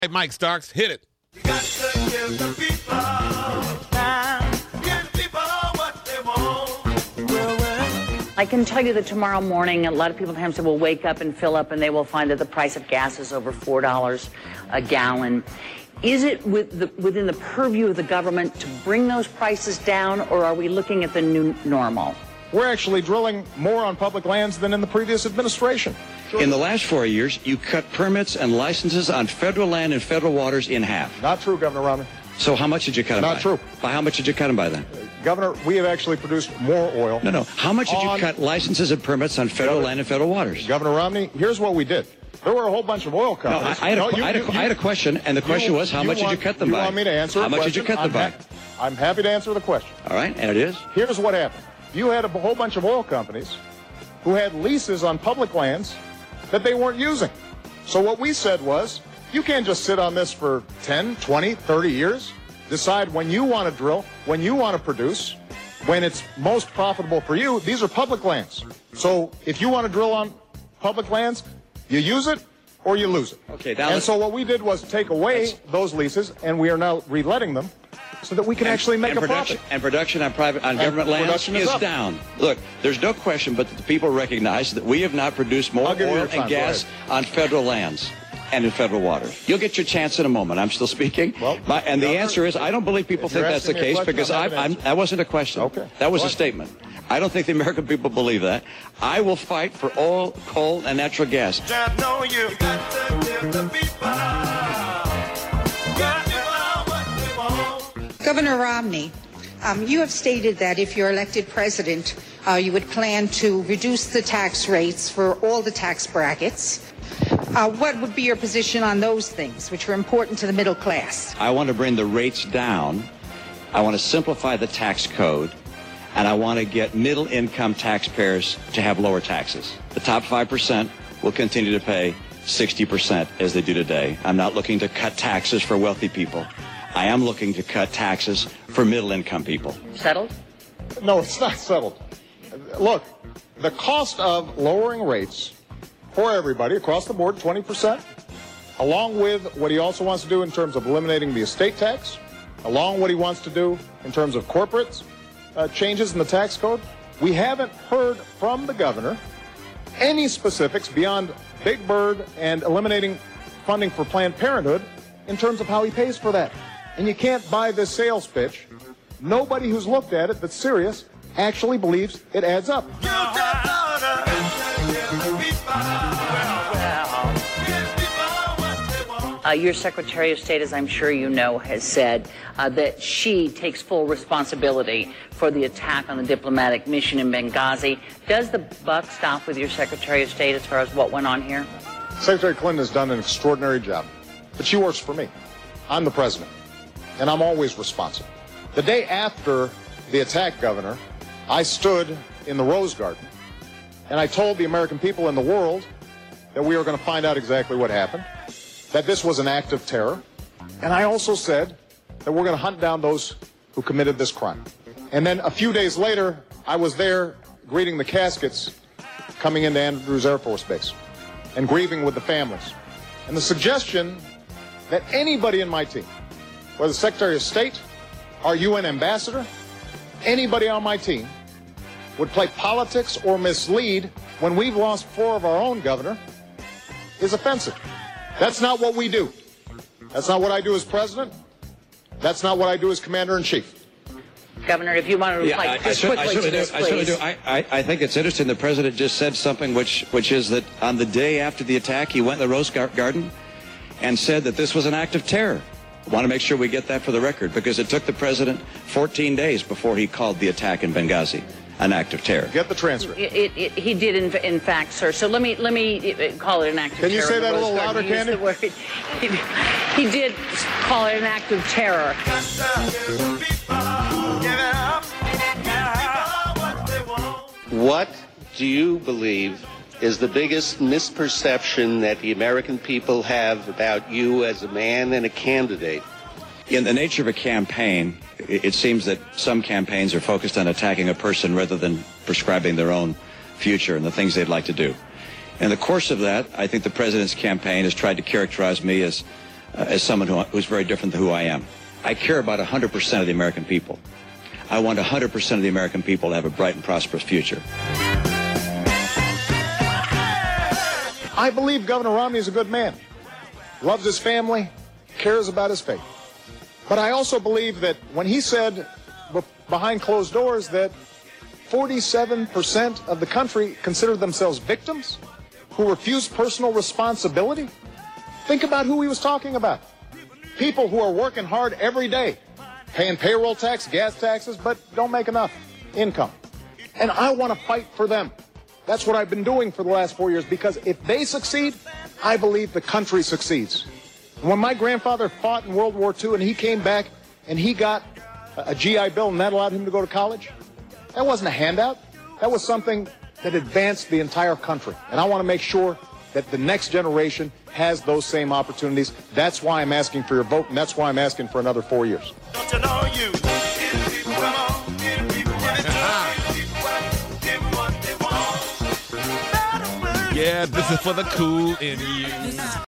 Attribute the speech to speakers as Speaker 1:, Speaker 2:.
Speaker 1: Hey, Mike Starks, hit it.
Speaker 2: You got to give the people time. Give people what they want. Well.
Speaker 3: I can tell you that tomorrow morning, a lot of people in Hampstead will wake up and fill up, and they will find that the price of gas is over $4 a gallon. Is it within the purview of the government to bring those prices down, or are we looking at the new normal?
Speaker 4: We're actually drilling more on public lands than in the previous administration.
Speaker 5: In the last 4 years, you cut permits and licenses on federal land and federal waters in half.
Speaker 4: Not true, Governor Romney.
Speaker 5: So how much did you cut them by?
Speaker 4: Not true.
Speaker 5: By how much did you cut them by then?
Speaker 4: Governor, we have actually produced more oil.
Speaker 5: No. How much did you cut licenses and permits on federal land and federal waters?
Speaker 4: Governor Romney, here's what we did. There were a whole bunch of oil companies.
Speaker 5: I had a question, and the question was, how much did you cut them by?
Speaker 4: You want me to answer
Speaker 5: How much did you cut them by?
Speaker 4: I'm happy to answer the question.
Speaker 5: All right, and it is?
Speaker 4: Here's what happened. You had a whole bunch of oil companies who had leases on public lands that they weren't using. So what we said was, you can't just sit on this for 10, 20, 30 years. Decide when you want to drill, when you want to produce, when it's most profitable for you. These are public lands. So if you want to drill on public lands, you use it or you lose it.
Speaker 5: Okay,
Speaker 4: and so what we did was take away those leases, and we are now reletting them so that we can actually make a profit.
Speaker 5: And production on government lands is down. Look, there's no question but that the people recognize that we have not produced more oil and gas on federal lands and in federal waters. You'll get your chance in a moment. I'm still speaking.
Speaker 4: Well,
Speaker 5: and the answer is, I don't believe people think that's the case, because that wasn't a question.
Speaker 4: Okay.
Speaker 5: That was a statement. I don't think the American people believe that. I will fight for oil, coal, and natural gas.
Speaker 2: Just know you got to give the people. Got to what they want.
Speaker 6: Governor Romney, you have stated that if you're elected president, you would plan to reduce the tax rates for all the tax brackets. What would be your position on those things, which are important to the middle class?
Speaker 5: I want to bring the rates down. I want to simplify the tax code. And I want to get middle-income taxpayers to have lower taxes. The top 5% will continue to pay 60% as they do today. I'm not looking to cut taxes for wealthy people. I am looking to cut taxes for middle-income people.
Speaker 3: Settled?
Speaker 4: No, it's not settled. Look, the cost of lowering rates for everybody across the board, 20%, along with what he also wants to do in terms of eliminating the estate tax, along with what he wants to do in terms of corporates, changes in the tax code. We haven't heard from the governor any specifics beyond Big Bird and eliminating funding for Planned Parenthood in terms of how he pays for that. And you can't buy this sales pitch. Nobody who's looked at it that's serious actually believes it adds up.
Speaker 2: You just oughta give the people.
Speaker 3: Your Secretary of State, as I'm sure you know, has said that she takes full responsibility for the attack on the diplomatic mission in Benghazi. Does the buck stop with your Secretary of State as far as what went on here?
Speaker 4: Secretary Clinton has done an extraordinary job, but she works for me. I'm the president, and I'm always responsible. The day after the attack, Governor, I stood in the Rose Garden, and I told the American people and the world that we were going to find out exactly what happened, that this was an act of terror, and I also said that we're going to hunt down those who committed this crime. And then a few days later, I was there greeting the caskets coming into Andrews Air Force Base and grieving with the families. And the suggestion that anybody in my team, whether the Secretary of State, our UN ambassador, anybody on my team, would play politics or mislead when we've lost 4 of our own, Governor, is offensive. That's not what we do. That's not what I do as president. That's not what I do as commander-in-chief.
Speaker 3: Governor, if you want to reply quickly to this, please.
Speaker 5: I certainly do. I think it's interesting. The president just said something which is that on the day after the attack, he went in the Rose Garden and said that this was an act of terror. I want to make sure we get that for the record, because it took the president 14 days before he called the attack in Benghazi an act of terror.
Speaker 4: Get the transcript.
Speaker 3: He did, in fact, sir. So let me call it an act of terror.
Speaker 4: Can you say that a little louder, Candy?
Speaker 3: He did call it an act of terror.
Speaker 7: What do you believe is the biggest misperception that the American people have about you as a man and a candidate?
Speaker 5: In the nature of a campaign, it seems that some campaigns are focused on attacking a person rather than prescribing their own future and the things they'd like to do. In the course of that, I think the president's campaign has tried to characterize me as as someone who's very different than who I am. I care about 100% of the American people. I want 100% of the American people to have a bright and prosperous future.
Speaker 4: I believe Governor Romney is a good man, loves his family, cares about his faith. But I also believe that when he said behind closed doors that 47% of the country consider themselves victims who refuse personal responsibility, think about who he was talking about. People who are working hard every day, paying payroll tax, gas taxes, but don't make enough income. And I want to fight for them. That's what I've been doing for the last 4 years, because if they succeed, I believe the country succeeds. When my grandfather fought in World War II and he came back and he got a GI Bill and that allowed him to go to college, that wasn't a handout. That was something that advanced the entire country. And I want to make sure that the next generation has those same opportunities. That's why I'm asking for your vote, and that's why I'm asking for another 4 years.
Speaker 2: Don't you know you? Give people come on, give people what they want.
Speaker 1: Yeah, this is for the cool in you.